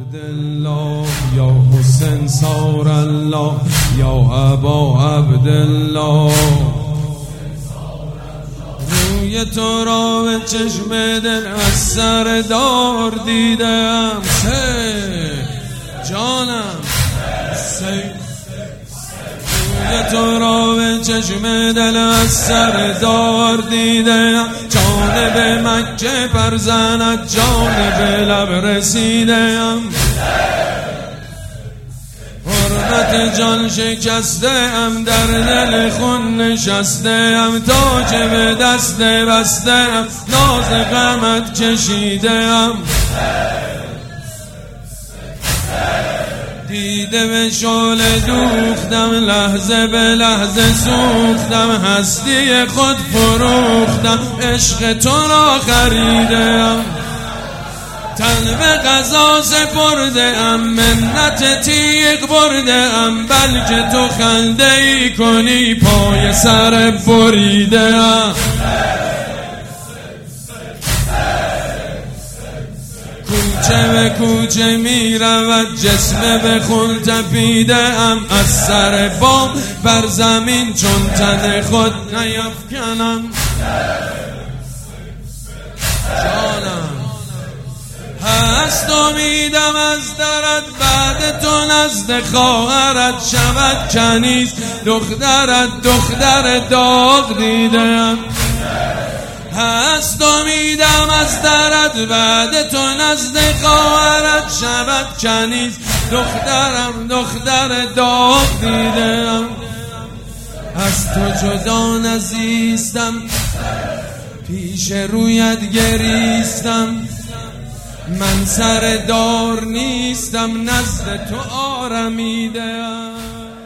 عبدالله یا حسین سار الله یا ابا عبدالله، روی تو را به چشم دل از سر دار دیدم. جانم روی تو را به چشم دل از سر دار دیدم، جانب مکه پر زند جانب لب رسیدم، حرمت جان شکسته ام در دل خون نشسته ام، تاج به دست بسته ام ناز غمت کشیده ام، دیده به شعله دوختم لحظه به لحظه سوختم، هستی خود فروختم عشق تو را خریدم، تن به قضا سپرده ام منت تیغ برده ام، بلکه تو خنده ای کنی پای سر بریده ام، کوچه به کوچه می رود جسم به خون تپیده ام، از سر بام بر زمین چون تن خود نیفکنم. جانم هست امیدم از درت بعد تو نزد خواهرت شود کنیز، دختر داغ دیدم، هست امیدم از درت بعد تو نزد خواهرت شود کنیز، دختر داغ دیدم، از تو جدا نزیستم پیش رویت گریستم، من سر دار نیستم نزد تو آرمیدم.